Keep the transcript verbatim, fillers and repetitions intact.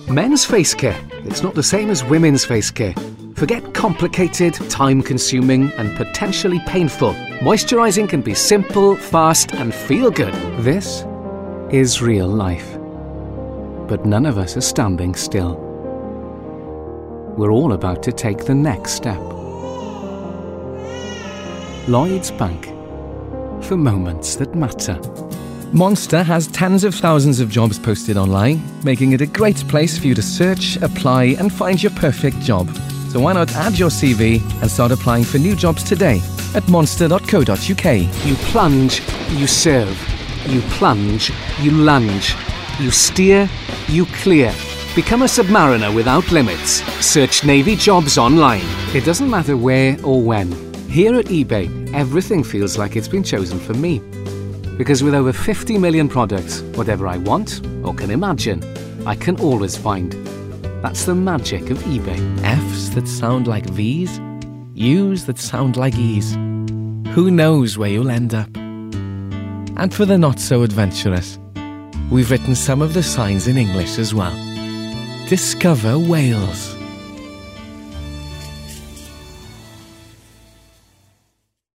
Men's face care. It's not the same as women's face care. Forget complicated, time-consuming and potentially painful. Moisturizing can be simple, fast and feel good. This is real life. But none of us are standing still. We're all about to take the next step. Lloyds Bank. For moments that matter. Monster has tens of thousands of jobs posted online, making it a great place for you to search, apply and find your perfect job. So why not add your C V and start applying for new jobs today at monster dot co dot U K. You plunge, you serve. You plunge, you lunge. You steer, you clear. Become a submariner without limits. Search Navy jobs online. It doesn't matter where or when. Here at eBay, everything feels like it's been chosen for me. Because with over fifty million products, whatever I want or can imagine, I can always find. That's the magic of eBay. F's that sound like V's, U's that sound like E's. Who knows where you'll end up? And for the not so adventurous, we've written some of the signs in English as well. Discover Wales.